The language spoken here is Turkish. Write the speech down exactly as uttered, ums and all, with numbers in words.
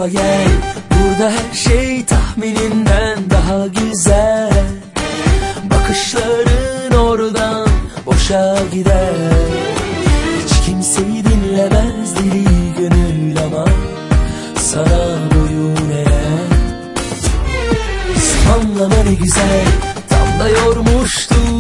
tarafa gel. Burada her şey tahmininden daha güzel. Bakışların oradan boşa gider. Hiç kimseyi dinlemez deli gönül ama sana boyun eğer. Zamanlama ne güzel, tam da yormuştum